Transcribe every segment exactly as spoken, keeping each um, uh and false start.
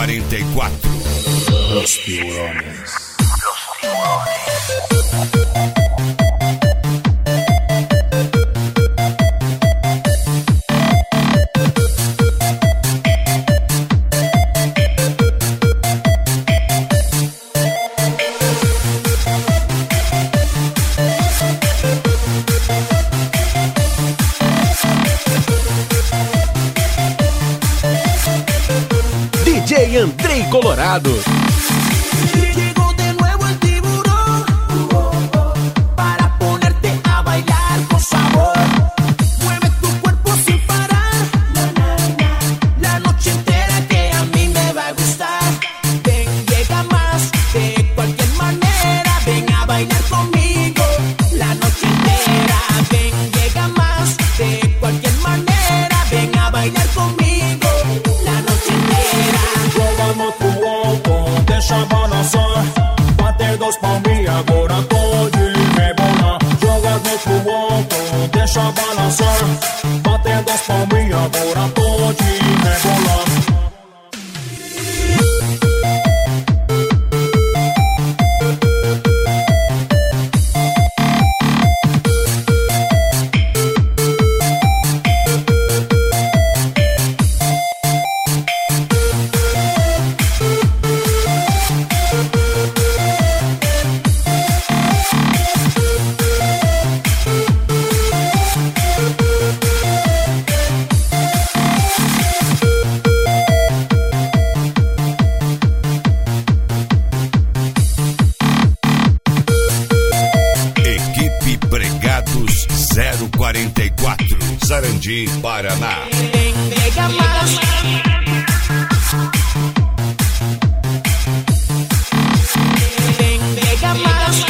quarenta e quatro. Los tiburones. D J Andrei Colorado. Llegó de nuevo el tiburón para ponerte a bailar con sabor. Mueve tu cuerpo sin parar, la noche entera que a mí me va a gustar. Ven, llega más de cualquier manera, ven a bailar conmigo la noche entera. Ven, llega más de cualquier manera, ven a bailar conmigo la noche entera. Jogando pro alto, deixa balançar. Bate dos palminhas, agora pode rebolar. Jogando pro alto, deixa balançar. Bate dos palminhas, agora pode rebolar. Equipe Pregados zero quarenta e quatro, Sarandi, Paraná. Ven, llega más. Ven, llega más.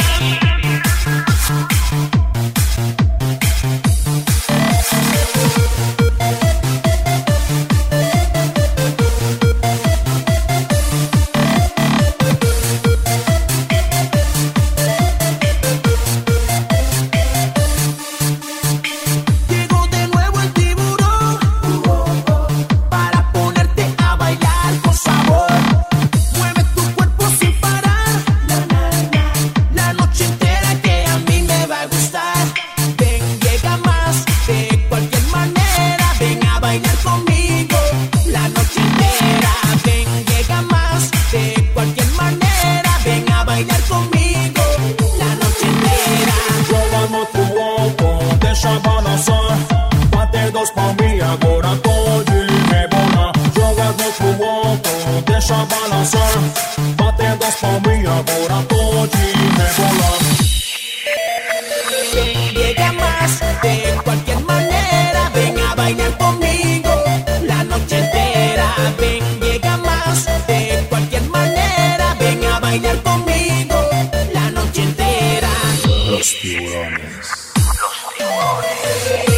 Llegó de nuevo el tiburón para ponerte a bailar con sabor. Mueve tu cuerpo sin parar, la noche entera que a mí me va a gustar. Ven, llega más de cualquier manera, ven a bailar conmigo la noche entera. Ven, llega más de cualquier manera, ven a bailar conmigo la noche entera. Jogando pro alto, deixa balançar. Bate dos palminhas, agora pode rebolar. Jogando pro alto, deixa balançar. Bate dos palminhas, agora pode rebolar. Ven, llega más de cualquier manera, ven a bailar conmigo la noche entera. Ven, llega más de cualquier manera, ven a bailar conmigo la noche entera. Los tiburones. Los tiburones.